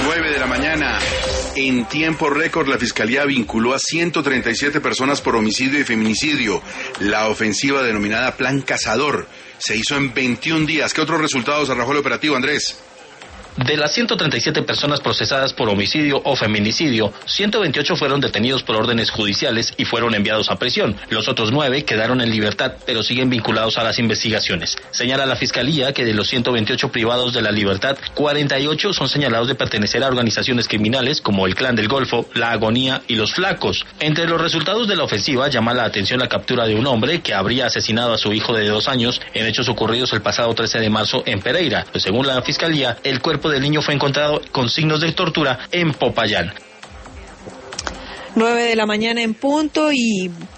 9 de la mañana. En tiempo récord, la Fiscalía vinculó a 137 personas por homicidio y feminicidio. La ofensiva denominada Plan Cazador se hizo en 21 días. ¿Qué otros resultados arrojó el operativo, Andrés? De las 137 personas procesadas por homicidio o feminicidio, 128 fueron detenidos por órdenes judiciales y fueron enviados a prisión. Los otros 9 quedaron en libertad, pero siguen vinculados a las investigaciones. Señala la Fiscalía que de los 128 privados de la libertad, 48 son señalados de pertenecer a organizaciones criminales como el Clan del Golfo, La Agonía y Los Flacos. Entre los resultados de la ofensiva llama la atención la captura de un hombre que habría asesinado a su hijo de 2 años en hechos ocurridos el pasado 13 de marzo en Pereira. Pues según la Fiscalía, el cuerpo del niño fue encontrado con signos de tortura en Popayán. 9 de la mañana en punto y